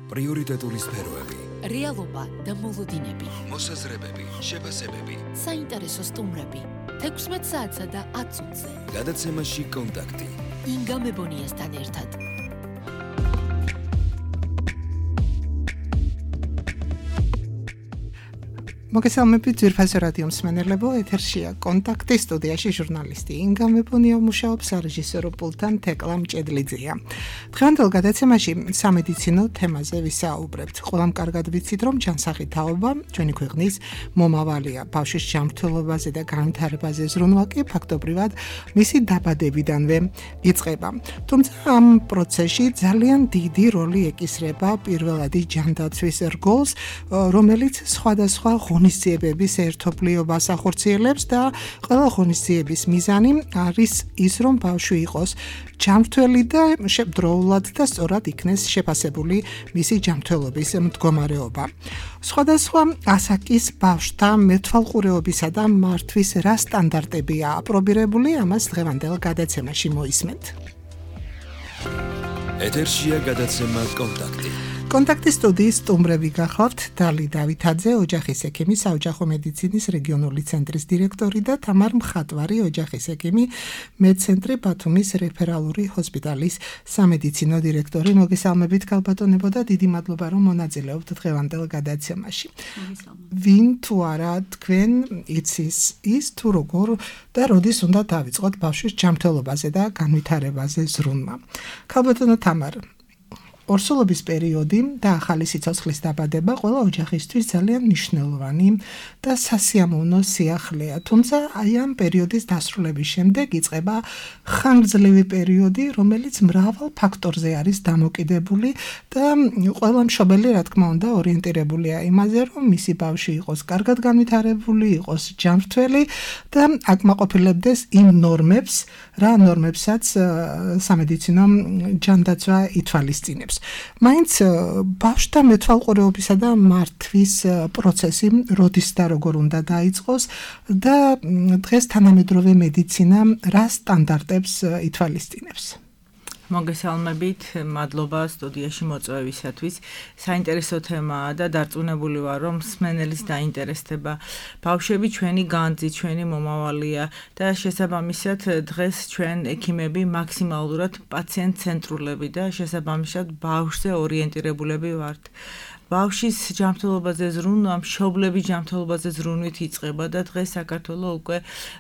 პრიორიტეტული სფეროები, რეალობა და მოლოდინები, მოსაზრებები, შეფასებები, საინტერესო სტუმრები, 16 საათსა და 10 წუთზე. გადაცემაში კონტაქტი. ინგა მებონიასთან ერთად. მოგესალმებით ძვირფასო რადიო მსმენელებო, ეთერშია კონტაქტი, სტუდიაში ჟურნალისტი ინგა მებონია მუშაობს, რეჟისორო პულტთან თეკლა მჭედლიძეა. დღევანდელ გადაცემაში სამედიცინო თემაზე ვისაუბრებთ. ყველამ კარგად ვიცით, რომ ჯანსაღი თაობა ჩვენი ქვეყნის მომავალია. ბავშვის ჯანმრთელობაზე და განვითარებაზე ზრუნვა კი ფაქტობრივად მისი დაბადებიდანვე იწყება. თუმცა ამ პროცესში ძალიან დიდი როლი ეკისრება პირველადი ჯანდაცვის რგოლს, რომელიც სხვადასხვა ღონისძიებების ერთობლიობას ახორციელებს და ყველა ღონისძიების მიზანი არის ის, რომ ბავშვი იყოს ჯანმრთელი და დროულად და სწორად იქნეს შეფასებული მისი ჯანმრთელობის მდგომარეობა. სხვადასხვა ასაკის ბავშვთა მეთვალყურეობისა და მართვის რა სტანდარტებია აპრობირებული, ამას დღევანდელ გადაცემაში მოისმენთ. ეთერშია გადაცემა კონტაქტი. კონტაქტის სტუდიის სტუმრები გახლავთ დალი დავითაძე, ოჯახის ექიმი, საოჯახო მედიცინის რეგიონული ცენტრის დირექტორი და თამარ მხატვარი, ოჯახის ექიმი, მედცენტრი ბათუმის რეფერალური ჰოსპიტალის სამედიცინო დირექტორი. მოგესალმებით ქალბატონებო და დიდი მადლობა რომ მონაწილეობთ დღევანდელ გადაცემაში. ვინ თუ არა თქვენ იცის ის თუ როგორ და როდის უნდა დავიწყოთ ბავშვის ჯანმრთელობაზე და განვითარებაზე ზრუნვა. ქალბატონო თამარ, ორსულობის პერიოდი და ახალი სიცოცხლის დაბადება ყველა ოჯახისთვის ძალიან მნიშვნელოვანი და სასიამოვნო სიახლეა. თუმცა აი ამ პერიოდის დასრულების შემდეგ იწყება ხანგრძლივი პერიოდი, რომელიც მრავალ ფაქტორზე არის დამოკიდებული და ყველა მშობელი, რა თქმა უნდა, ორიენტირებულია იმაზე, რომ მისი ბავშვი იყოს კარგად განვითარებული, იყოს ჯანმრთელი და აკმაყოფილებდეს იმ ნორმებს, რა ნორმებსაც სამედიცინო ჯანდაცვა ითვალისწინებს. მაინც ბავშვთა მეთვალყურეობისა და მართვის პროცესი როდის და როგორ უნდა დაიწყოს და დღეს თანამედროვე მედიცინა რა სტანდარტებს ითვალისწინებს? მოგესალმებით, მადლობა სტუდიაში მოწვევისათვის. საინტერესო თემაა და დარწმუნებული ვარ, რომ მსმენელის დაინტერესდება. ბავშვები ჩვენი განძი, ჩვენი მომავალია და შესაბამისად დღეს ჩვენ ექიმები მაქსიმალურად პაციენტ-ცენტრულები და შესაბამისად ბავშვზე ორიენტირებულები ვართ. ბავშვის ჯანმრთელობაზე ზრუნვა მშობლების ჯანმრთელობაზე ზრუნვით იწყება და დღეს საქართველო უკვე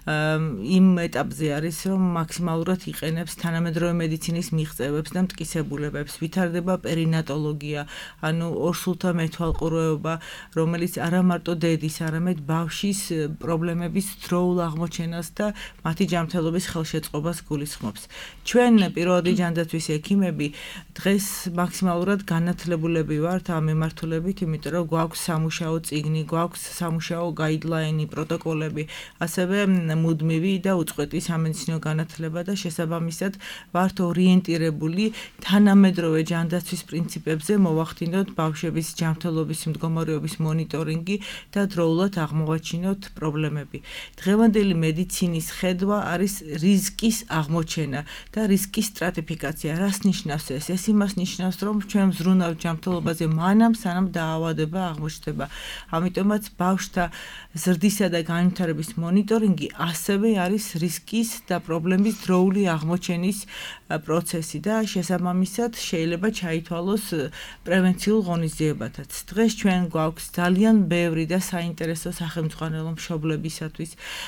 იმ ეტაპზე არის, რომ მაქსიმალურად იყენებს თანამედროვე მედიცინის მიღწევებს და მტკიცებულებებს. ვითარდება პერინატოლოგია, ანუ ორსულთა მეთვალყურეობა, რომელიც არა მარტო დედის, არამედ ბავშვის პრობლემების დროულ აღმოჩენას და მათი ჯანმრთელობის ხელშეწყობას გულისხმობს. ჩვენ პირველადი ჯანდაცვის ექიმები დღეს მაქსიმალურად განათლებულები ვართ ამ მიმართულებით, იმიტომ რომ გვაქვს სამუშაო წიგნი, გვაქვს სამუშაო გაიდლაინი, პროტოკოლები, ასევე მუდმივი და უწყვეტი სამედიცინო განათლება და შესაბამისად ვართ ორიენტირებული თანამედროვე ჯანდაცვის პრინციპებზე მოვახდინოთ ბავშვების ჯანმრთელობის მდგომარეობის მონიტორინგი და დროულად აღმოვაჩინოთ პრობლემები. დღევანდელი მედიცინის ხედვა არის რისკის აღმოჩენა და რისკის სტრატიფიკაცია. რას ნიშნავს ეს? ეს იმას ნიშნავს, რომ ჩვენ ვზრუნავთ ჯანმრთელობაზე მანამ სანამ დაავადება აღმოჩნდება. ამიტომაც ბავშვთა ზრდისა და განვითარების მონიტორინგი ასევე არის რისკის და პრობლემის დროული აღმოჩენის პროცესი და შესაბამისად შეიძლება ჩაითვალოს პრევენციულ ღონისძიებათაც. დღეს ჩვენ გვაქვს ძალიან ბევრი და საინტერესო სახელმძღვანელო მშობლებისათვის,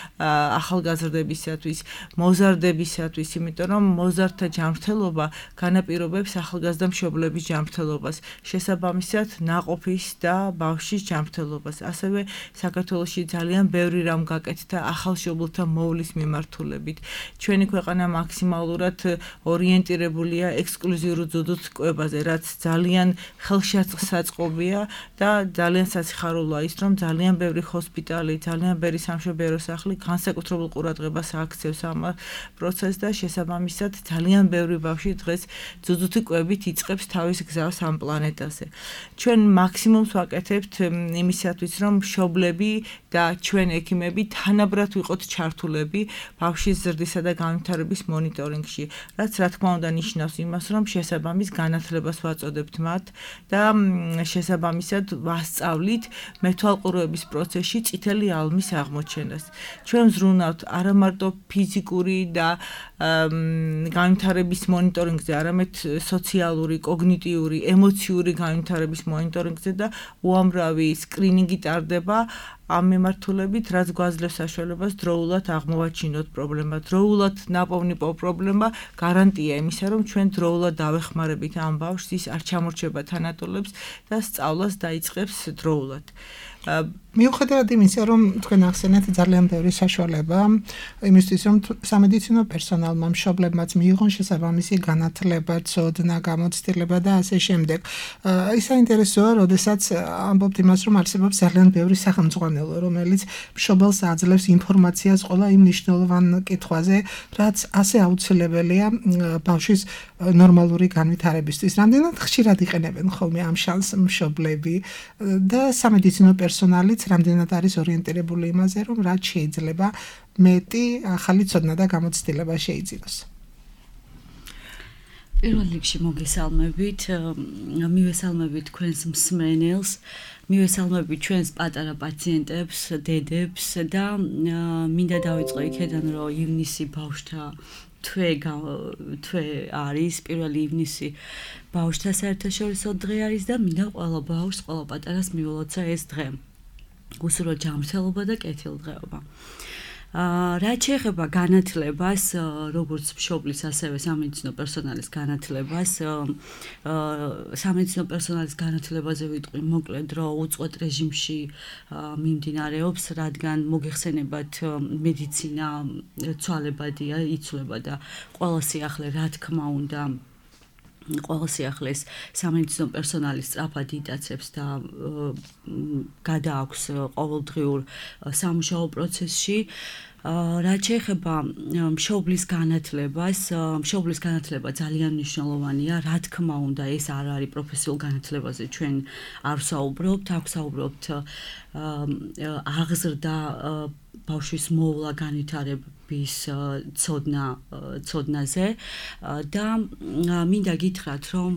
ახალგაზრდებისათვის, მოზარდებისათვის, იმიტომ რომ მოზარდთა ჯანმრთელობა განაპირობებს ახალგაზრდა მშობლების ჯანმრთელობას. შესაბამისად ნაყოფის და ბავშვის ჯანმრთელობას. ასევე საქართველოში ძალიან ბევრი რამ გაკეთდა ახალშობილთა მოვლის მიმართულებით. ჩვენი ქვეყანა მაქსიმალურად ორიენტირებულია ექსკლუზიურ ძუძუც კვებაზე, რაც ძალიან ხელშეწყობია და ძალიან სასიხარულოა ის, რომ ძალიან ბევრი ჰოსპიტალი, ძალიან ბევრი სამშობიარო სახლი განსაკუთრებულ ყურადღებას აქცევს ამ პროცესს და შესაბამისად ძალიან ბევრი ბავშვი დღეს ძუძუთი კვებით იწყებს თავის გზას ამ პლანეტაზე. ჩვენ ჩვენ მაქსიმუმს ვაკეთებთ იმისათვის, რომ მშობლები და ჩვენ ექიმები თანაბრად ვიყოთ ჩართულები ბავშვის ზრდისა და განვითარების მონიტორინგში, რაც რა თქმა უნდა ნიშნავს იმას, რომ შესაბამის განათლებას ვაწოდებთ მათ და შესაბამისად ვასწავლით მეთვალყურეობის პროცესში წითელი ალმის აღმოჩენას. ჩვენ ვზრუნავთ არა მარტო ფიზიკური და განვითარების მონიტორინგზე, არამედ სოციალური, კოგნიტიური, ემოციური განვითარების მონიტორინგზე და უამრავი სკრინინგი ტარდება ამ მიმართულებით, რაც გვაძლევს საშუალებას დროულად აღმოვაჩინოთ პრობლემა, დროულად ნაპოვნი პრობლემა გარანტია იმისა, რომ ჩვენ დროულად დავეხმარებით ამ ბავშვს, ის არ ჩამორჩება თანატოლებს და სწავლას დაიწყებს დროულად. მიუხედავად იმისა, რომ თქვენ ახსენეთ ძალიან ბევრი საშუალება იმისთვის, რომ სამედიცინო პერსონალმა, მშობლებმაც მიიღონ შესაბამისი განათლება, ცოდნა, გამოცდილება და ასე შემდეგ. ის საინტერესოა, როდესაც ამბობთ იმას, რომ არსებობს ძალიან ბევრი სახელმძღვანელო, რომელიც მშობელს აძლევს ინფორმაციას ყველა იმ მნიშვნელოვან კითხვაზე, რაც ასე აუცილებელია ბავშვის ნორმალური განვითარებისთვის. რამდენად ხშირად იყენებენ ხოლმე ამ შანსს მშობლები და სამედიცინო პერსონალიც რამდენად არის ორიენტირებული იმაზე, რომ რაც შეიძლება მეტი ახალი ცოდნა და გამოცდილება შეიძინოს. პირველ რიგში მოგესალმებით, მივესალმებით თქვენს მსმენელს, მივესალმებით ჩვენს პატარა პაციენტებს, დედებს და მინდა დავიწყო იქედან, რომ ივნისი ბავშვთა თვე არის, 1 ივნისი ბავშვთა საერთაშორისო დღე არის და მინდა ყველა ბავშვს, ყველა პატარას მიულოცა ეს დღე. უსურო ჯანმრთელობა და კეთილდღეობა. რაც შეეხება განათლებას, როგორც მშობლის, ასევე სამედიცინო პერსონალის განათლებას, სამედიცინო პერსონალის განათლებაზე ვიტყვი მოკლედ, რომ უწყვეტ რეჟიმში მიმდინარეობს, რადგან მოგეხსენებათ მედიცინა ცვალებადია, იცვლება და ყველა სიახლე რა თქმა უნდა ყველა სიახლეს სამედიცინო პერსონალი სწრაფად იტაცებს და გადააქვს ყოველდღიურ სამუშაო პროცესში. რაც შეეხება მშობლის განათლებას, მშობლის განათლება ძალიან მნიშვნელოვანია, რა თქმა უნდა, ეს არ არის პროფესიულ განათლებაზე ჩვენ არ ვსაუბრობთ, აქ ვსაუბრობთ აღზრდა ბავშვის მოვლა განვითარების ცოდნაზე და მინდა გითხრათ, რომ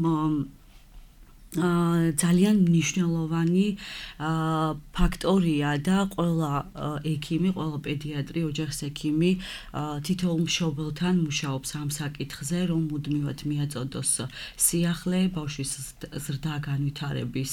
ძალიან მნიშვნელოვანი ფაქტორია და ყველა ექიმი, ყველა პედიატრი, ოჯახის ექიმი თითოეულ მშობელთან მუშაობს ამ საკითხზე, რომ მუდმივად მიაწოდოს სიახლე ბავშვის ზრდა განვითარების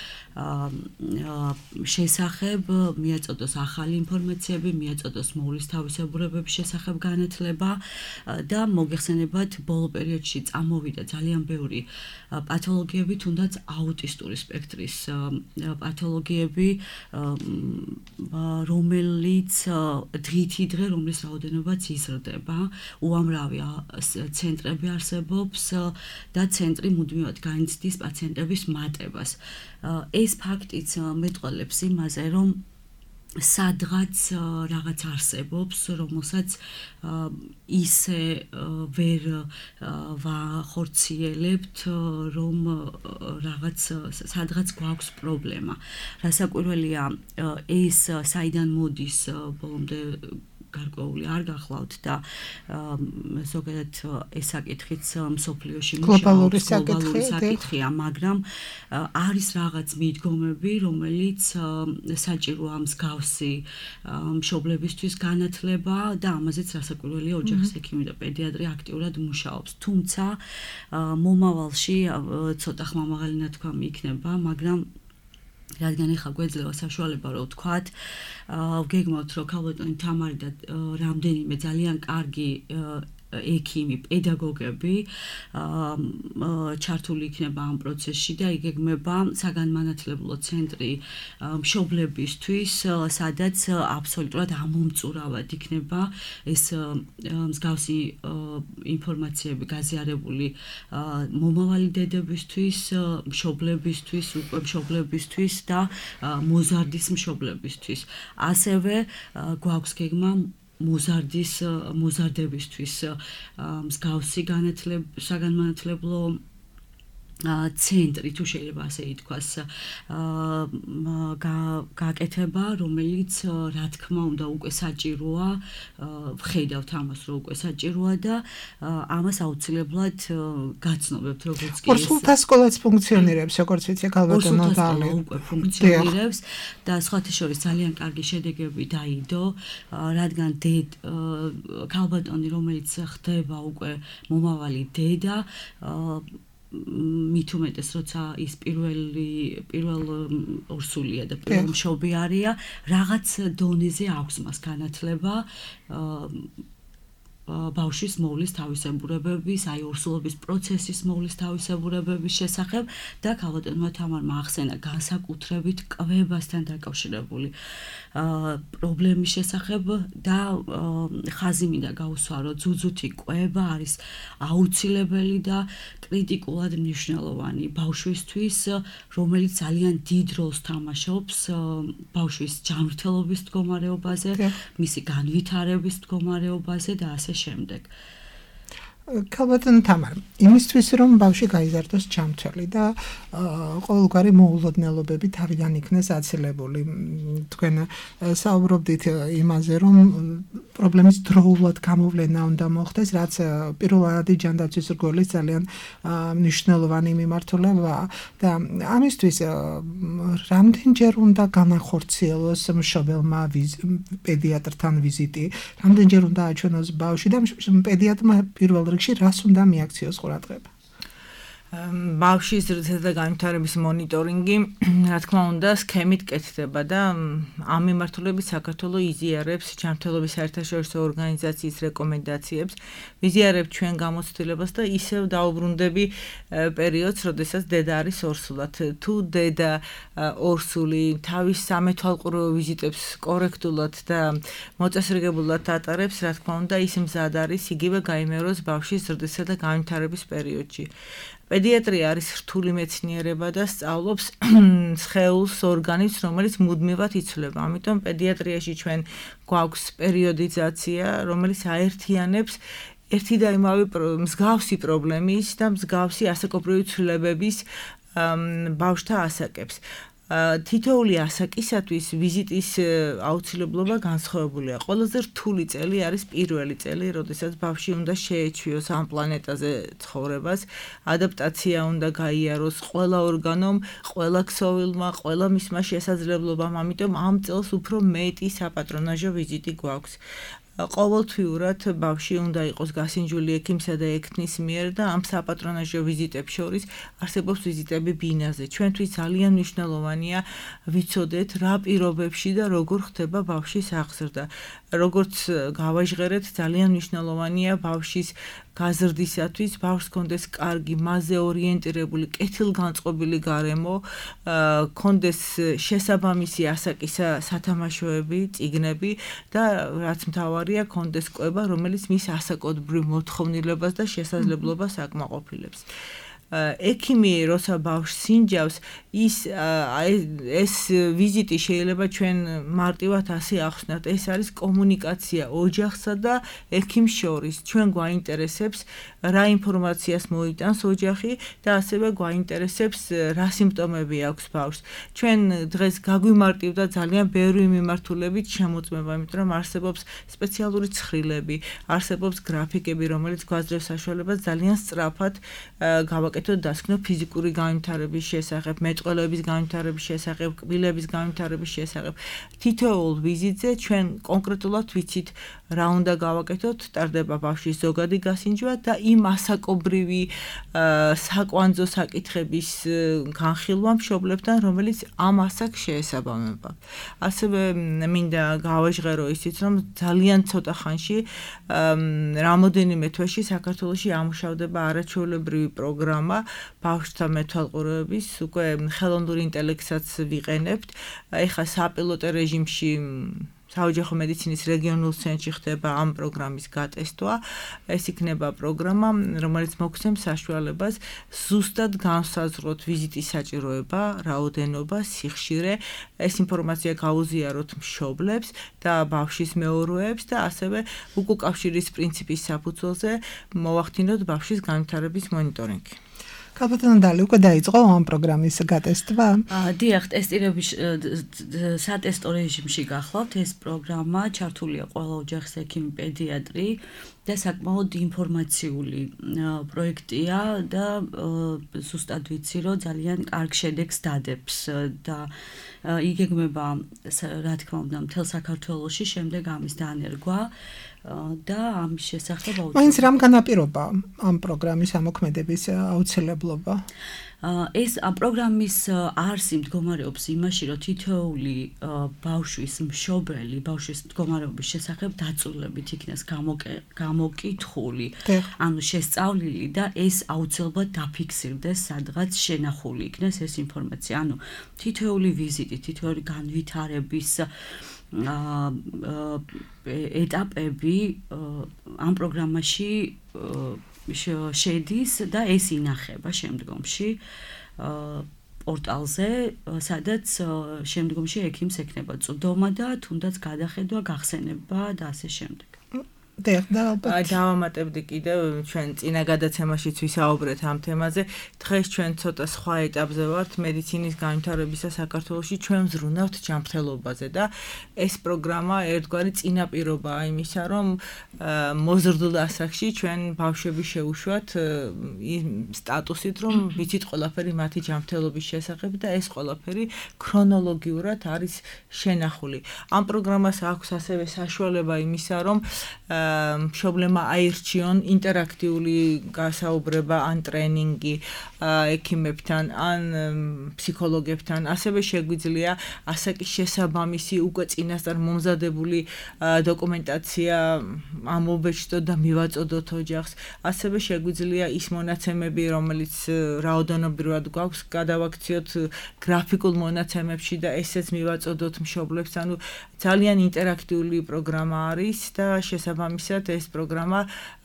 შესახებ, მიაწოდოს ახალი ინფორმაციები, მიაწოდოს მოვლის თავისებურებების შესახებ განათლება და მოგეხსენებათ ბოლო პერიოდში წამოვიდა ძალიან ბევრი პათოლოგიები, თუნდაც აუტისტური სპექტრის პათოლოგიები, რომელიც დღითი დღე, რომლის რაოდენობაც იზრდება, უამრავი ცენტრები არსებობს და ცენტრი მუდმივად განიცდის პაციენტების მატებას. ეს ფაქტიც მეტყველებს იმაზე, რომ სადღაც რაღაც არსებობს, რომელსაც ისე ვერ ვახორციელებთ, რომ რაღაც სადღაც გვაქვს პრობლემა. რასაკვირველია, ეს საიდან მოდის ბოლომდე გარკვეული არ გახლავთ და ზოგადად ეს საკითხიც მსოფლიოში გლობალური საკითხია, მაგრამ არის რაღაც მიდგომები, რომელიც საჭიროა მსგავსი მშობლებისთვის განათლება და ამაზეც რასაკვირველია ოჯახის ექიმი და პედიატრი აქტიურად მუშაობს. თუმცა მომავალში ცოტა ხმამაღალი ნათქვამი იქნება, მაგრამ რადგან ეხლა გვეძლევა საშუალება რომ ვთქვათ, ვგეგმავთ რომ ქალბატონი თამარი და რამდენიმე ძალიან კარგი ექიმი, პედაგოგები ჩართული იქნება ამ პროცესში და იგეგმება საგანმანათლებლო ცენტრი მშობლებისთვის, სადაც აბსოლუტურად ამომწურავად იქნება ეს მსგავსი ინფორმაციები გაზიარებული მომავალი დედებისთვის, მშობლებისთვის, უკვე მშობლებისთვის და მოზარდის მშობლებისთვის. ასევე გვაქვს გეგმა მოზარდებისთვის მსგავსი საგანმანათლებლო ცენტრი თუ შეიძლება ასე ითქვას გაკეთება, რომელიც რა თქმა უნდა უკვე საჭიროა, ვხედავთ ამას, რომ უკვე საჭიროა და ამას აუცილებლად გაცნობებთ, როგორც კი ორსულთა სკოლაც ფუნქციონირებს, როგორც ვიცი, ქალბატონო დალი. უკვე ფუნქციონირებს და სხვათა შორის ძალიან კარგი შედეგები დაიდო, რადგან ქალბატონი, რომელიც ხდება უკვე მომავალი დედა, მით უმეტეს როცა ის პირველ ორსულია და პირველ მშობი არია, რაღაც დონეზე აქვს მას განათლება ბავშვის მოვლის თავისებურებების, აი ორსულობის პროცესის მოვლის თავისებურებების შესახებ და ქალბატონმა თამარმა ახსენა განსაკუთრებით კვებასთან დაკავშირებული პრობლემის შესახებ და ხაზი მინდა გაუსვა, რომ ძუძუთი კვება არის აუცილებელი და კრიტიკულად მნიშვნელოვანი ბავშვისთვის, რომელიც ძალიან დიდ როლს თამაშობს ბავშვის ჯანმრთელობის მდგომარეობაზე, მისი განვითარების მდგომარეობაზე და ასე შემდეგ. ქალბატონო თამარ, იმისთვის რომ ბავშვი გაიზარდოს ჯანმრთელი და ყოველგვარი მოულოდნელობები თავიდან იქნეს აცილებული. თქვენ საუბრობდით იმაზე, რომ პრობლემის დროულად გამოვლენა უნდა მოხდეს, რაც პირველად ჯანდაცვის რგოლის ძალიან მნიშვნელოვანი მიმართულებაა და ამისთვის რამდენჯერ უნდა განახორციელოს მშობელმა პედიატრთან ვიზიტი, რამდენჯერ უნდა აჩვენოს ბავშვი და პედიატრმა პირველ რიგში რას უნდა მიაქციოს ყურადღება? ბავშვის ზრდისა და განვითარების მონიტორინგი, რა თქმა უნდა, სქემით კეთდება და ამ მიმართულებით საქართველოს იზიარებს ჯანმრთელობის საერთაშორისო ორგანიზაციის რეკომენდაციებს, ვიზიარებთ ჩვენ გამოცდილებას და ისევ დაუბრუნდები პერიოდს, როდესაც დედა არის ორსულად. თუ დედა ორსული თავის სამეთვალყურეო ვიზიტებს კორექტულად და მოწესრიგებულად ატარებს, რა თქმა უნდა, ის მზად არის იგივე გაიმეოროს ბავშვის ზრდისა და განვითარების პერიოდში. პედიატრია არის რთული მეცნიერება და სწავლობს სხეულს, ორგანიზმს, რომელიც მუდმივად იცვლება. ამიტომ პედიატრიაში ჩვენ გვაქვს პერიოდიზაცია, რომელიც აერთიანებს ერთი და იმავე მსგავსი პრობლემის და მსგავსი ასაკობრივი ცვლილებების ბავშვთა ასაკებს. თითოეული ასაკისათვის ვიზიტის აუცილებლობა განსხვავებულია. ყველაზე რთული წელი არის პირველი წელი, როდესაც ბავშვი უნდა შეეჩვიოს ამ პლანეტაზე ცხოვრებას, ადაპტაცია უნდა გაიაროს ყველა ორგანომ, ყველა ქსოვილმა, ყველა მისმა შესაძლებლობამ, ამიტომ ამ წელს უფრო მეტი საპატრონაჟო ვიზიტი გვაქვს. ყოველთვიურად ბავშვი უნდა იყოს გასინჯული ექიმსა და ექთნის მიერ და ამ საპატრონაჟო ვიზიტებს შორის არსებობს ვიზიტები ბინაზე. ჩვენთვის ძალიან მნიშვნელოვანია ვიცოდეთ რა პირობებში და როგორ ხდება ბავშვის აღზრდა. როგორც გავაჟღერეთ, ძალიან მნიშვნელოვანია ბავშვის გაზრდისათვის ბავშვს კონდეს კარგი, მასზე ორიენტირებული, კეთილგანწყობილი გარემო, კონდეს შესაბამისი ასაკისა სათამაშოები, წიგნები და რაც მთავარია, კონდეს კვება, რომელიც მის ასაკობრივ მოთხოვნილებას და შესაძლებლობას აკმაყოფილებს. ექიმი როცა ბავშვს სინჯავს, ეს ვიზიტი შეიძლება ჩვენ მარტივად ასე ახსნათ, ეს არის კომუნიკაცია ოჯახსა და ექიმს შორის. ჩვენ გვაინტერესებს რა ინფორმაციას მოიტანს ოჯახი და ასევე გვაინტერესებს რა სიმპტომები აქვს ბავშვს. ჩვენ დღეს გაგვიმარტივდა ძალიან ბევრი მიმართულებით შემოწმება, იმიტომ რომ არსებობს სპეციალური ცხრილები, არსებობს გრაფიკები, რომელიც გვაძლევს საშუალებას ძალიან სწრაფად გავაკეთოთ დასკვნო ფიზიკური განვითარების შესახებ, მეტყველების განვითარების შესახებ, კბილების განვითარების შესახებ. თითოეულ ვიზიტზე ჩვენ კონკრეტულად ვიცით რა უნდა გავაკეთოთ, ტარდება ბავშვის ზოგადი გასინჯვა და იმ ასაკობრივი საკვანძო საკითხების განხილვა მშობლებთან, რომელიც ამ ასაკს შეესაბამება. ასევე მინდა გავაჟღერო ისიც, რომ ძალიან ცოტა ხანში, რამოდენიმე თვეში საქართველოში ამუშავდება არაჩვეულებრივი პროგრამა ბავშვთა მეთვალყურეობის, უკვე ხელოვნური ინტელექტსაც ვიყენებთ. ეხლა საპილოტო რეჟიმში საოჯახო მედიცინის რეგიონულ ცენტრში ხდება ამ პროგრამის გატესტვა. ეს იქნება პროგრამა, რომელიც მოგცემს საშუალებას ზუსტად განსაზღვროთ ვიზიტის საჭიროება, რაოდენობა, სიხშირე. ეს ინფორმაცია გაუზიაროთ მშობლებს და ბავშვის მეურვეებს და ასევე უკუკავშირის პრინციპის საფუძველზე მოვახდინოთ ბავშვის განვითარების მონიტორინგი. კალბატონო დალი უკვე დაიწყო ამ პროგრამის გატესტვა? დიახ, ტესტირების სატესტო რეჟიმში გახლავთ. ეს პროგრამა ჩართულია ყველა ოჯახის ექიმი, პედიატრი და საკმაოდ ინფორმაციული პროექტია და ზუსტად ვიცი, რომ ძალიან კარგ შედეგს დადებს და იგეგმება, რა თქმა უნდა, მთელ საქართველოში შემდეგ ამის დანერგვა და ამის შესახებ მაინც რამ განაპირობა ამ პროგრამის ამოქმედების აუცილებლობა? ეს პროგრამის არსი მდგომარეობს იმაში, რომ თითოეული ბავშვის მშობელი ბავშვის მდგომარეობის შესახებ დაწვრილებით იქნას გამოკითხული, ანუ შესწავლილი და ეს აუცილებლად დაფიქსირდეს, სადღაც შენახული იქნეს ეს ინფორმაცია. ანუ თითოეული ვიზიტი, თითოეული განვითარების ეტაპები ამ პროგრამაში შედის და ეს ინახება შემდგომში პორტალზე, სადაც შემდგომში ექიმს ექნება წვდომა და თუნდაც გადახედვა, გახსენება და ასე შემდეგ. დავამატებდი კიდევ ჩვენ წინა გადაცემაშიც ვისაუბრეთ ამ თემაზე. დღეს ჩვენ ცოტა სხვა ეტაპზე ვართ მედიცინის განვითარებისა საქართველოში, ჩვენ ვზრუნავთ ჯანმრთელობაზე და ეს პროგრამა ერთგვარი წინაპირობაა იმისა, რომ მოზრდილ ასაკში ჩვენ ბავშვები შევუშვათ სტატუსით, რომ ვიცით ყველაფერი მათი ჯანმრთელობის შესახებ და ეს ყველაფერი ქრონოლოგიურად არის შენახული. ამ პროგრამას აქვს ასევე საშუალება იმისა, რომ მშობლებმა აირჩიონ ინტერაქტიული გასაუბრება ან ტრენინგი ექიმებთან ან ფსიქოლოგებთან, ასევე შეგვიძლია ასაკის შესაბამისი უკვე წინასწარ მომზადებული დოკუმენტაცია ამობეჭდოთ და მივაწოდოთ ოჯახს, ასევე შეგვიძლია ის მონაცემები, რომელიც რაოდენობრივად გვაქვს, გადავაქციოთ გრაფიკულ მონაცემებში და ესეც მივაწოდოთ მშობლებს, ანუ ძალიან ინტერაქტიული პროგრამა არის და შესაბამისად ეს პროგრამა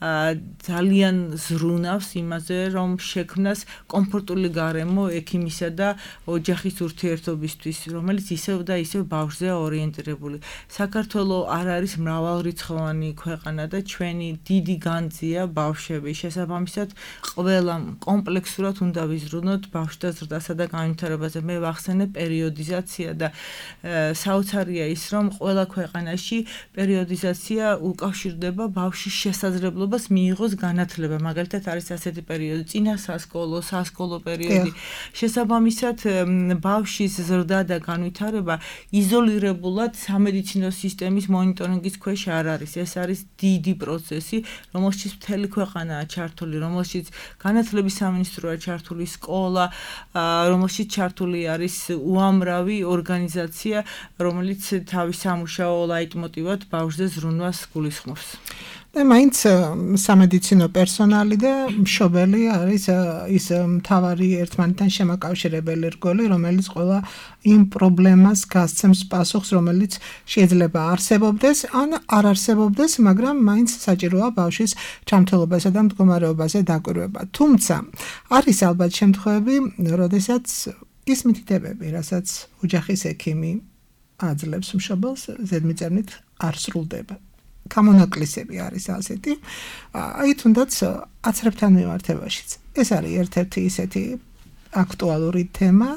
ძალიან ზრუნავს იმაზე, რომ შექმნას კომფორტული გარემო ექიმისა და ოჯახის ურთიერთობისთვის, რომელიც ისევ და ისევ ბავშვზეა ორიენტირებული. საქართველო არ არის მრავალრიცხოვანი ქვეყანა და ჩვენი დიდი განძია ბავშვები. შესაბამისად, ყველამ კომპლექსურად უნდა ვიზრუნოთ ბავშვთა ზრდასა და განვითარებაზე. მე ვახსენებ პერიოდიზაცია და საოცარია ის, რომ ყველა ქვეყანაში პერიოდიზაცია უკავშირდება ბავშვის შესაძლებლობას მიიღოს განათლება. მაგალითად არის ასეთი პერიოდი, წინა სასკოლო პერიოდი. შესაბამისად, ბავშვის ზრდა და განვითარება იზოლირებულად სამედიცინო სისტემის მონიტორინგის ქვეშ არ არის. ეს არის დიდი პროცესი, რომელშიც მთელი ქვეყანაა ჩართული, რომელშიც განათლების სამინისტროა ჩართული, სკოლა, რომელშიც ჩართული არის უამრავი ორგანიზაცია, რომელიც თავის სამუშაო ლაიტმოტივად ბავშვზე ზრუნვას გულისხმობს. და მაინც სამედიცინო პერსონალი და მშობელი არის ის მთავარი ერთმანეთთან შემაკავშირებელი რგოლი, რომელიც ყველა იმ პრობლემას გასცემს პასუხს, რომელიც შეიძლება არსებობდეს ან არ არსებობდეს, მაგრამ მაინც საჭიროა ბავშვის ჯანმრთელობასა და მდგომარეობაზე დაკვირვება. თუმცა არის ალბათ შემთხვევები, როდესაც ის მითითებები, რასაც ოჯახის ექიმი აძლევს მშობელს, ზედმიწევნით არ სრულდება. გამონაკლისები არის ასეთი. აი თუნდაც აცრებთან მიმართებაშიც. ეს არის ერთ-ერთი ისეთი აქტუალური თემა,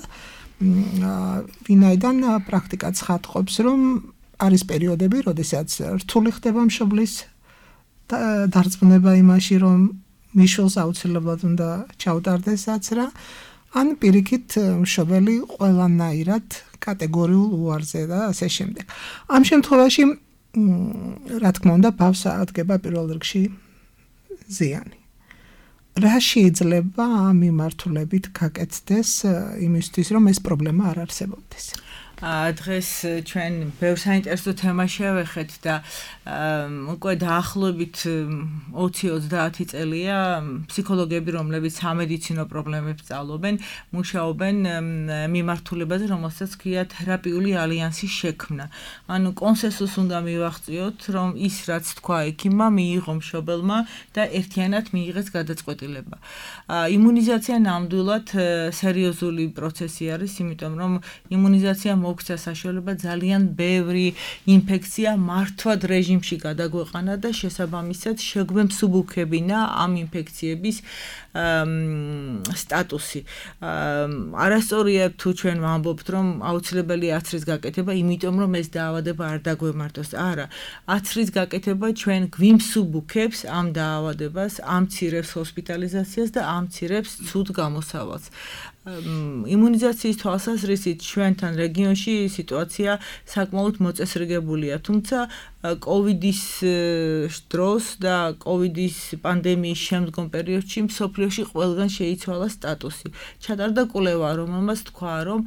ვინაიდან პრაქტიკაც ხატყობს, რომ არის პერიოდები, როდესაც რთული ხდება მშობლის დარწმუნება იმაში, რომ მიშველს აუცილებლად უნდა ჩაუტარდეს აცრა, ან პირიქით მშობელი ყველანაირად კატეგორიულ უარზე და ასე შემდეგ. ამ შემთხვევაში რა თქმა უნდა ბავშვს ადგება პირველ რიგში ზიანი. რა შეიძლება ამ მიმართულებით გაკეთდეს იმისთვის, რომ ეს პრობლემა არ არსებობდეს? დღეს ჩვენ ბევრ საინტერესო თემას შევეხეთ და უკვე დაახლოებით 20-30 წელია ფსიქოლოგები, რომლებიც სამედიცინო პრობლემებს სწავლობენ, მუშაობენ მიმართულებაზე, რომელსაც ქვია თერაპიული ალიანსის შექმნა. ანუ კონსენსუსს უნდა მივაღწიოთ, რომ ის რაც თქვა ექიმმა, მიიღო მშობელმა და ერთიანად მიიღეს გადაწყვეტილება. იმუნიზაცია ნამდვილად სერიოზული პროცესი არის, იმიტომ რომ იმუნიზაცია მოგვცა საშუალება ძალიან ბევრი ინფექცია მართვად რეჟიმში გადაგვეყანა და შესაბამისად შეგვემსუბუქებინა ამ ინფექციების სტატუსი. არასწორია თუ ჩვენ ვამბობთ, რომ აუცილებელია 10 წლის გაკეთება, იმიტომ რომ ეს დაავადება არ დაგვემართოს. არა, 10 წლის გაკეთება ჩვენ გვიმსუბუქებს ამ დაავადებას, ამცირებს ჰოსპიტალიზაციას და ამცირებს ცუდ გამოსავალს. იმუნიზაციის თვალსაზრისით ჩვენთან რეგიონში სიტუაცია საკმაოდ მოწესრიგებულია, თუმცა კოვიდის დროს და კოვიდის პანდემიის შემდგომ პერიოდში მსოფლიოში ყველგან შეიცვალა სტატუსი. ჩატარდა კვლევა, რომელმაც თქვა, რომ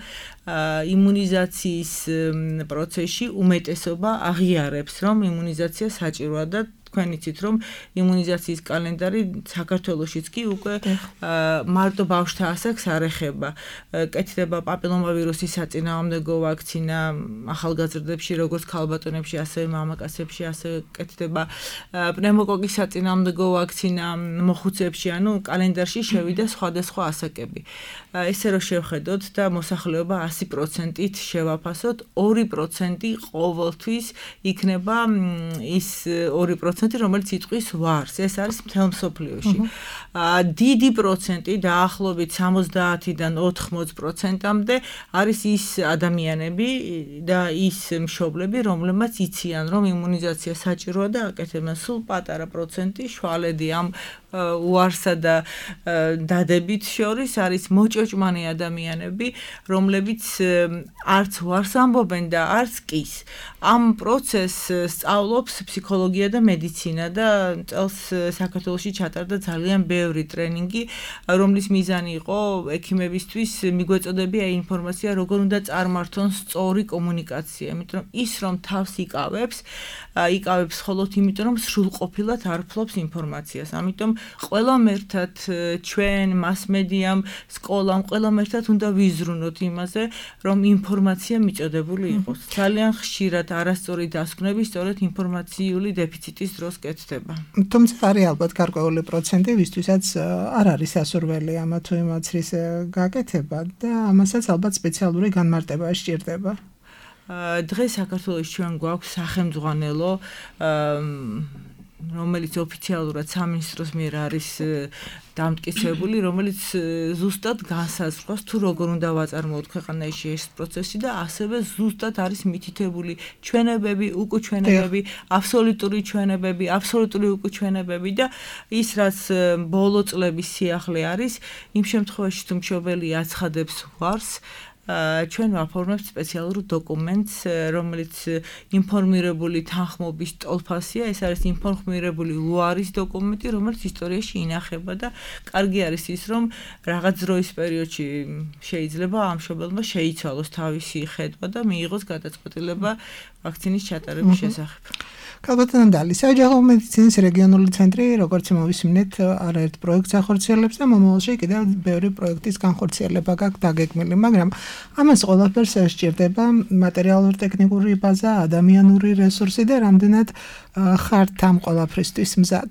იმუნიზაციის პროცესში უმეტესობა აღიარებს, რომ იმუნიზაცია საჭიროა და თქვენ იცით, რომ იმუნიზაციის კალენდარი საქართველოშიც კი უკვე მარტო ბავშვთა ასაკს არ ეხება. კეთდება პაპილომავირუსის საწინააღმდეგო ვაქცინა ახალგაზრდებში, როგორც ქალბატონებში, ასევე მამაკაცებში, ასევე კეთდება პნევმოკოკის საწინააღმდეგო ვაქცინა მოხუცებში, ანუ კალენდარში შევიდა სხვადასხვა ასაკები. ესე რომ შევხედოთ და მოსახლეობა 100%-ით შევაფასოთ, 2% ყოველთვის იქნება ის 2%, რომელიც იტყვის ვარს. ეს არის მთელ მსოფლიოში. დიდი პროცენტი, დაახლოებით 70-დან 80%-მდე არის ის ადამიანები და ის მშობლები, რომლებმაც იციან, რომ იმუნიზაცია საჭიროა და აკეთებენ. სულ პატარა პროცენტი, შუალედი ამ უარსა და დადებით შორის არის მოჭოჭმანი ადამიანები, რომლებიც არც უარს ამბობენ და არც კის. ამ პროცესს სწავლობს ფსიქოლოგია და მედიცინა და წელს საქართველოში ჩატარდა ძალიან ბევრი ტრენინგი, რომლის მიზანი იყო ექიმებისთვის მიგვეწოდებია ინფორმაცია, როგორ უნდა წარმართონ სწორი კომუნიკაცია, იმიტომ რომ ის რომ თავს იკავებს მხოლოდ იმიტომ რომ სრულყოფილად არ ფლობს ინფორმაციას. ამიტომ ყველამ ერთად ჩვენ მასმედიამ, სკოლამ, ყველამ ერთად უნდა ვიზრუნოთ იმაზე, რომ ინფორმაცია მიწოდებული იყოს. ძალიან ხშირად არასწორი დასკვნები სწორედ ინფორმაციული დეფიციტის დროს კეთდება. თუმცა არის ალბათ გარკვეული პროცენტი, ვისთვისაც არ არის სასურველი ამა თუ იმ აცრის გაკეთება და ამასაც ალბათ სპეციალური განმარტება სჭირდება. დღეს საქართველოს ჩვენ გვაქვს სახელმძღვანელო რომელიც ოფიციალურად სამინისტროს მიერ არის დამტკიცებული, რომელიც ზუსტად განსაზღვრავს თუ როგორ უნდა ვაწარმოოთ ქვეყანაში ეს პროცესი და ასევე ზუსტად არის მითითებული ჩვენებები, უკუჩვენებები, აბსოლუტური ჩვენებები, აბსოლუტური უკუჩვენებები და ის რაც ბოლო წლების სიახლე არის, იმ შემთხვევაში თუ მშობელი აცხადებს ვარს ჩვენ ვაფორმებთ სპეციალურ დოკუმენტს, რომელიც ინფორმირებული თანხმობის ტოლფასია, ეს არის ინფორმირებული უარის დოკუმენტი, რომელიც ისტორიაში ინახება და კარგი არის ის, რომ რაღაც დროის პერიოდში შეიძლება ამ მშობელმა შეიცვალოს თავისი ხედვა და მიიღოს გადაწყვეტილება ვაქცინის ჩატარების შესახებ. ქალბატონო დალი, საოჯახო მედიცინის რეგიონული ცენტრი, როგორც მოვისმინეთ, არაერთ პროექტს ახორციელებს და მომავალში კიდევ ბევრი პროექტის განხორციელება გაქვს დაგეგმილი, მაგრამ ამას ყველაფერს სჭირდება მატერიალურ-ტექნიკური ბაზა, ადამიანური რესურსი და რამდენად ხართ ამ ყველაფრისთვის მზად?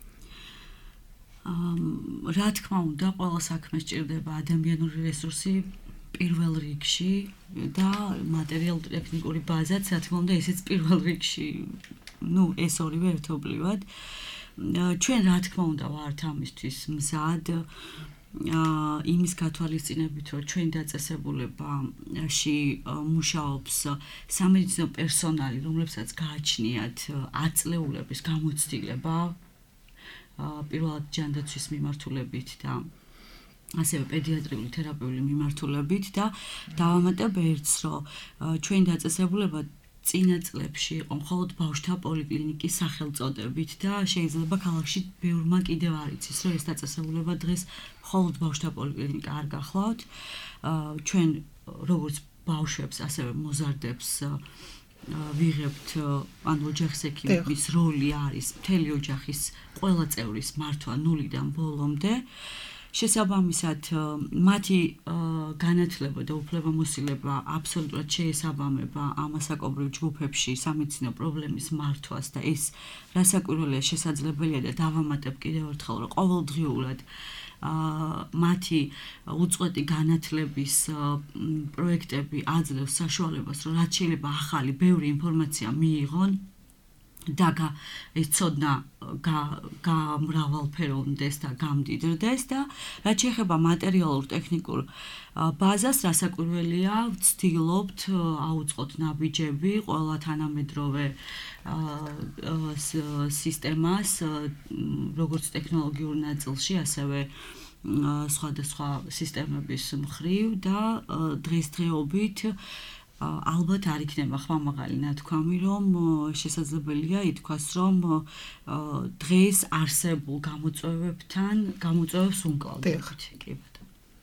რა თქმა უნდა, ყველა საქმე სჭირდება ადამიანური რესურსი პირველ რიგში და მატერიალურ-ტექნიკური ბაზაც, რა თქმა უნდა, ესეც პირველ რიგში. ეს ორივე ერთობლივად. ჩვენ რა თქმა უნდა ვართ ამისთვის მზად იმის გათვალისწინებით, რომ ჩვენ დაწესებულებაში მუშაობს სამედიცინო პერსონალი, რომლებსაც გააჩნიათ აწლეულების გამოცდილება პირველად ჯანდაცვის მიმართულებით და ასევე პედიატრიული თერაპიული მიმართულებით და დავამატებ ერთს, რომ ჩვენ დაწესებულება წინა წლებში იყო მხოლოდ ბავშვთა პოლიკლინიკის სახელწოდებით და შეიძლება ქალაქში ბევრმა კიდევ არ იცის, რომ ეს დაწესებულება დღეს მხოლოდ ბავშვთა პოლიკლინიკა არ გახლავთ. ჩვენ როგორც ბავშვებს, ასევე მოზარდებს ვიღებთ, ანუ ოჯახის ექიმების როლი არის მთელი ოჯახის ყველა წევრის მართვა ნულიდან ბოლომდე. შესაბამისად, მათი განათლება და უფლებამოსილება აბსოლუტურად შეესაბამება ამასაკობრივ ჯგუფებში სამედიცინო პრობლემის მართვას და ეს რასაკვირველია შესაძლებელია და დავამატებ კიდევ ერთხელ, რომ ყოველდღიურად მათი უწყვეტი განათლების პროექტები აძლევს საშუალებას, რომ რაც შეიძლება ახალი ბევრი ინფორმაცია მიიღონ და ეს ცოდნა გამრავალფეროვნდეს და გამდიდრდეს და რაც შეეხება მატერიალურ ტექნიკურ ბაზას, რასაკვირველია, ვცდილობთ აუწყოთ ნაბიჯები ყველა თანამედროვე სისტემას, როგორც ტექნოლოგიურ ნაწილში, ასევე სხვადასხვა სისტემების მხრივ და დღესდღეობით ალბათ არ იქნება ხმამაღალი ნათქვამი, რომ შესაძლებელია ითქვას, რომ დღეს არსებულ გამოწვევებს უმკლავდებთ. კი ბატონო.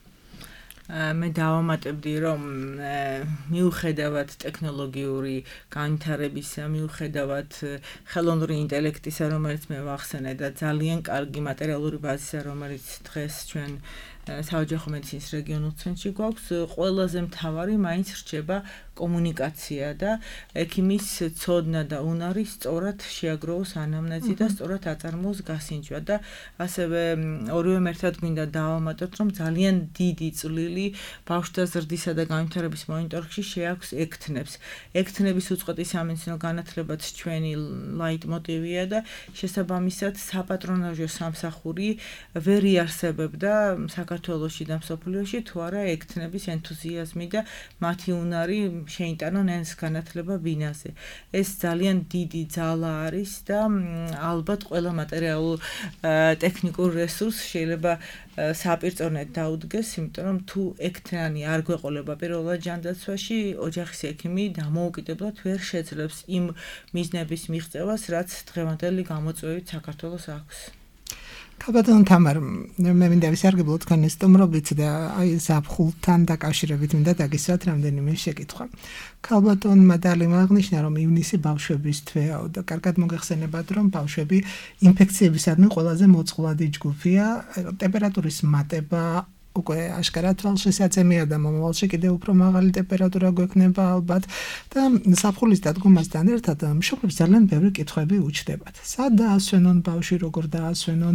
მე დავამატებდი, რომ მიუხედავად ტექნოლოგიური განვითარებისა, მიუხედავად ხელოვნური ინტელექტისა, რომელიც მე ვახსენე და ძალიან კარგი მატერიალური ბაზისა, რომელიც დღეს ჩვენ საოჯახო მედიცინის რეგიონულ ცენტრში გვაქვს, ყველაზე მთავარი მაინც რჩება კომუნიკაცია და ექიმის ცოდნა და უნარი სწორად შეაგროვოს ანამნეზი და სწორად აწარმოოს გასინჯვა და ასევე ორივემ ერთად გვინდა დავამატოთ, რომ ძალიან დიდი წვლილი ბავშვთა ზრდისა და განვითარების მონიტორინგში შეაქვს ექთნებს. ექთნების უწყვეტი სამედიცინო განათლებაც ჩვენი ლაიტმოტივია და შესაბამისად საპატრონაჟო სამსახური ვერ იარსებებდა საქართველოში და მსოფლიოში თუ არა ექთნების ენთუზიაზმი და მათი უნარი შეიტანონ ენს განათლება ბინაზე. ეს ძალიან დიდი ძალა არის და ალბათ ყველა მატერიალურ ტექნიკურ რესურსს შეიძლება საპირწონედ დაუდგეს, იმიტომ რომ თუ ექთნიანი არ გვეყოლება პირველად ჯანდაცვაში, ოჯახის ექიმი დამოუკიდებლად ვერ შეძლებს იმ მიზნების მიღწევას, რაც დღევანდელი გამოწვევით საქართველოს აქვს. ქალბატონ თამარ, მე მინდა ვისარგებლო თქვენი სტუმრობით და აი ზაფხულთან დაკავშირებით მინდა დაგისვათ რამდენიმე შეკითხვა. ქალბატონმა დალიმ აღნიშნა, რომ ივნისი ბავშვების თვეაო და კარგად მოგეხსენებათ, რომ ბავშვები ინფექციებისადმი ყველაზე მოწყვლადი ჯგუფია, ტემპერატურის მატება უკვე აშკარად თვალშესაცემია და მომავალში კიდევ უფრო მაღალი ტემპერატურა გვექნება ალბათ და ზაფხულის დადგომასთან ერთად მშობლებს ძალიან ბევრი კითხვები უჩნდებათ. სად დაასვენონ ბავშვი, როგორ დაასვენონ,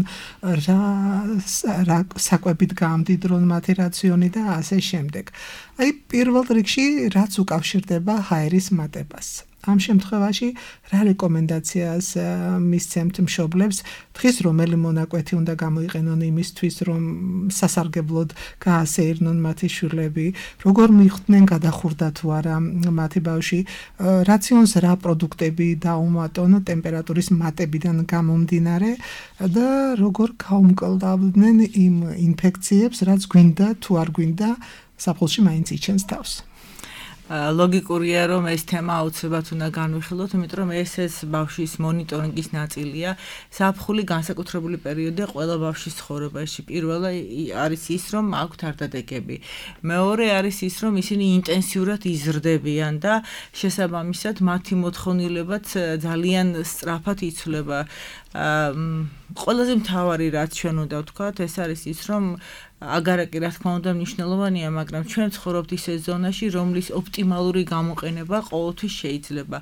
რა საკვებით გაამდიდრონ მათი რაციონი და ასე შემდეგ. აი პირველ რიგში რაც უკავშირდება ჰაერის მატებას. ამ შემთხვევაში რა რეკომენდაციას მისცემთ მშობლებს, დღის რომელი მონაკვეთი უნდა გამოიყენონ იმისთვის, რომ სასარგებლოდ გაასეირნონ მათი შვილები, როგორ მიხვდნენ გადახურდა თუ არა მათი ბავშვი, რაციონს რა პროდუქტები დაუმატონ ტემპერატურის მატებიდან გამომდინარე და როგორ გაუმკლავდნენ იმ ინფექციებს, რაც გვინდა თუ არ გვინდა საფხულში მაინც იჩენს თავს. ლოგიკურია, რომ ეს თემა აუცილებლად უნდა განვიხილოთ, იმიტომ რომ ეს ბავშვის მონიტორინგის ნაწილია. ზაფხული განსაკუთრებული პერიოდია ყველა ბავშვის ცხოვრებაში. პირველი არის ის, რომ აქვთ არდადეგები. მეორე არის ის, რომ ისინი ინტენსიურად იზრდებიან და შესაბამისად მათი მოთხოვნილებაც ძალიან სწრაფად იცვლება. ყველაზე მთავარი რაც ჩვენ უნდა ვთქვათ, ეს არის ის, რომ აგარაკი რა თქმა უნდა მნიშვნელოვანია, მაგრამ ჩვენ ცხოვრობთ ისეთ ზონაში, რომლის ოპტიმალური გამოყენება ყოველთვის შეიძლება.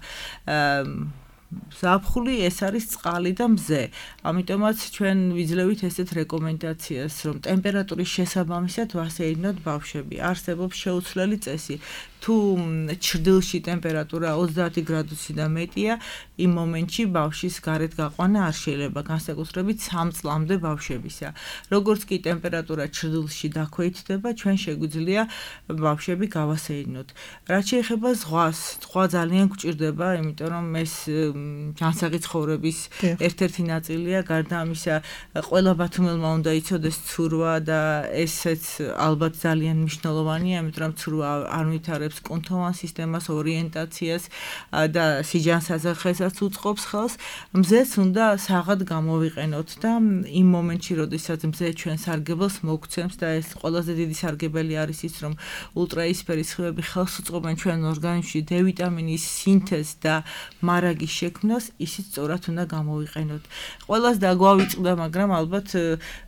ზაფხული ეს არის წყალი და მზე. ამიტომაც ჩვენ ვიძლევით ესეთ რეკომენდაციას, რომ ტემპერატურის შესაბამისად ვასეირნოთ ბავშვები. არსებობს შეუცვლელი წესი. თუ ჩრდილში ტემპერატურა 30 გრადუსი და მეტია, იმ მომენტში ბავშვის გარეთ გაყვანა არ შეიძლება, განსაკუთრებით 3 წლამდე ბავშვებისა. როგორც კი ტემპერატურა ჩრდილში დაქვეითდება, ჩვენ შეგვიძლია ბავშვები გავასეირნოთ. რაც შეეხება ზღვას, ზღვა ძალიან გვჭირდება, იმიტომ რომ ეს ჯანსაღი ცხოვრების ერთ-ერთი ნაწილია. გარდა ამისა, ყველა ბათუმელმა უნდა იცოდეს ცურვა და ესეც ალბათ ძალიან მნიშვნელოვანია, იმიტომ რომ ცურვა არ ვითარებს კონტროლოვან სისტემას, ორიენტაციას და სიჯანსაღესაც უწყობს ხელს. მზეც უნდა საღად გამოვიყენოთ და იმ მომენტში, როდესაც მზე ჩვენ სარგებელს მოგცემს და ეს ყველაზე დიდი სარგებელი არის ის, რომ ულტრაისფერი სხივები ხელს უწყობენ ჩვენ ორგანიზმში D ვიტამინის სინთეზს და მარაგის შექმნას, ისიც სწორად უნდა გამოვიყენოთ. ყველას დაგვავიწყდა, მაგრამ ალბათ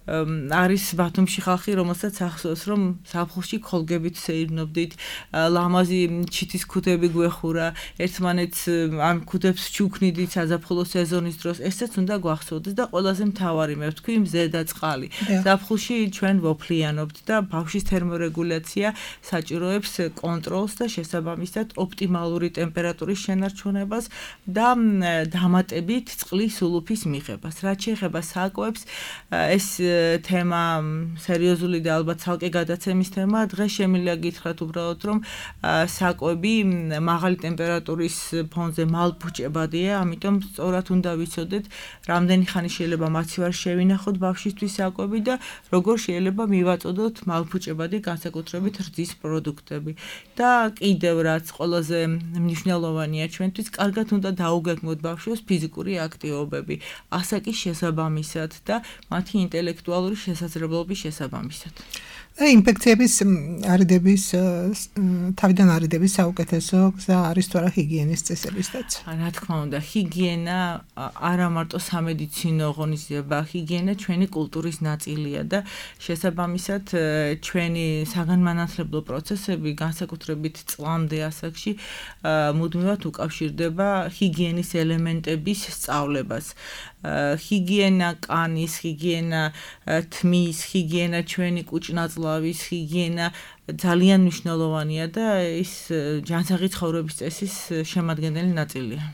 არის ბათუმში ხალხი, რომელსაც ახსოვს, რომ ზაფხულში ქოლგებით სეირნობდით, ლამაზი ჩიტის ქუდები გვეხურა, ერთმანეთს ამ ქუდებს ჩუქნიდით საზაფხულო სეზონის დროს, ესეც უნდა გვახსოვდეს და ყველაზე მთავარი მე ვთქვი მზე და წყალი. ზაფხულში ჩვენ ვოფლიანობთ და ბავშვის თერმორეგულაცია საჭიროებს კონტროლს და შესაბამისად ოპტიმალური ტემპერატურის შენარჩუნებას და დამატებით წყლის ულუფის მიღებას. რაც შეეხება საკვებს, ეს თემა სერიოზული და ალბათ ცალკე გადაცემის თემაა. დღეს შემიძლია გითხრათ უბრალოდ რომ საკვები მაღალი ტემპერატურის ფონზე მალბუჭებადია, ამიტომ სწორად უნდა ვიცოდეთ, რამდენი ხანი შეიძლება მათი ვარ შევინახოთ ბავშვისთვის საკვები და როგორ შეიძლება მივაწოდოთ მალბუჭებადი განსაკუთრებით რძის პროდუქტები. და კიდევ რაც ყველაზე მნიშვნელოვანია ჩვენთვის, კარგად უნდა დაუგეგმოთ ბავშვებს ფიზიკური აქტივობები, ასაკის შესაბამისად და მათი ინტელექტუალური შესაძლებლობის შესაბამისად. და ინფექციების არიდების თავიდან არიდების საუკეთესო გზა არის თუ არა ჰიგიენის წესებისაც? რა თქმა უნდა, ჰიგიენა არა მარტო სამედიცინო ღონისძიება, ჰიგიენა ჩვენი კულტურის ნაწილია და შესაბამისად ჩვენი საგანმანათლებლო პროცესები განსაკუთრებით წლამდე ასაკში მუდმივად უკავშირდება ჰიგიენის ელემენტების სწავლებას. ჰიგიენა კანის, ჰიგიენა თმის, ჰიგიენა ჩვენი კუჭ-ნაწლავის, ჰიგიენა ძალიან მნიშვნელოვანია და ის ჯანსაღი ცხოვრების წესის შემადგენელი ნაწილია.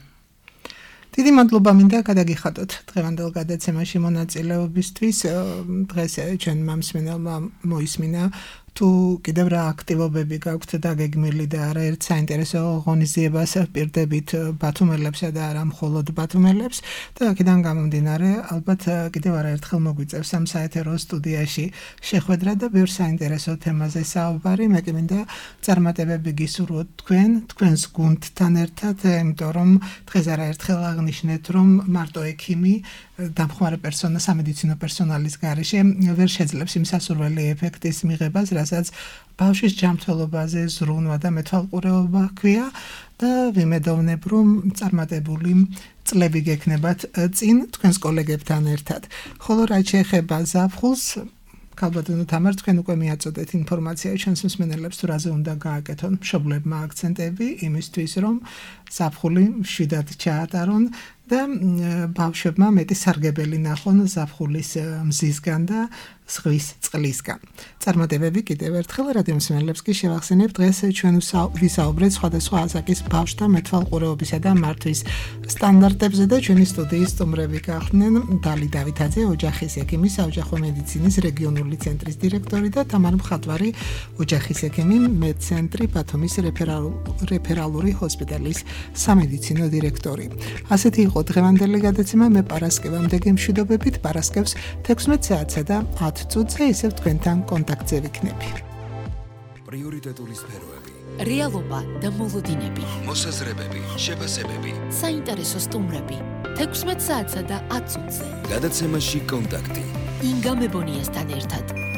დიდი მადლობა მინდა გადაგიხადოთ დღევანდელ გადაცემაში მონაწილეობისთვის. დღეს ჩვენმა მსმენელმა მოისმინა თუ კიდევ რა აქტივობები გაქვთ დაგეგმილი და არაერთ საინტერესო ღონისძიებას პირდებით ბათუმელებსა და არა მხოლოდ ბათუმელებს და აქედან გამომდინარე ალბათ კიდევ არაერთხელ მოგვიწევს ამ საეთერო სტუდიაში შეხვედრა და ბევრ საინტერესო თემაზე საუბარი. მე კი მინდა წარმატებები გისურვოთ თქვენს გუნდთან ერთად, იმიტომ რომ დღეს არაერთხელ აღნიშნეთ რომ მარტო ექიმი დამხმარე პერსონა სამედიცინო პერსონალის გარეშე ვერ შეძლებს იმ სასურველი ეფექტის მიღებას, რასაც ბავშვის ჯანმრთელობაზე ზრუნვა და მეთვალყურეობა ჰქვია და ვიმედოვნებ რომ წარმატებული წლები გექნებათ წინ თქვენს კოლეგებთან ერთად. ხოლო რაც შეეხება ზაფხულს, ქალბატონო თამარ, თქვენ უკვე მიაწოდეთ ინფორმაცია ჩვენს მსმენელებს თუ რაზე უნდა გააკეთონ მშობლებმა აქცენტები იმისთვის რომ ზაფხული მშვიდად ჩაატარონ და ბავშვებმა მეტი სარგებელი ნახონ ზაფხულის მზისგან და ზღვის წყლისგან. წარმატებები კიდევ ერთხელ რადიო მსმენელებს კი შევახსენებ, დღეს ჩვენ ვისაუბრეთ სხვადასხვა ასაკის ბავშვთა მეთვალყურეობისა და მართვის სტანდარტებზე და ჩვენი სტუდიის სტუმრები გახდნენ დალი დავითაძე, ოჯახის ექიმი, საოჯახო მედიცინის რეგიონული ცენტრის დირექტორი და თამარ მხატვარი, ოჯახის ექიმი, მედცენტრი ბათუმის რეფერალური ჰოსპიტალის სამედიცინო დირექტორი. ასეთი იყო დღევანდელი გადაცემა. მე პარასკევამდე გემშვიდობებით, პარასკევს 16 საათსა და 10 წუთზე ისევ თქვენთან კონტაქტზე ვიქნები. პრიორიტეტული სფეროები, რეალობა და მოლოდინები, მოსაზრებები, შეფასებები, საინტერესო სტუმრები 16 საათსა და 10 წუთზე. გადაცემაში კონტაქტი. ინგა მებონიასთან ერთად.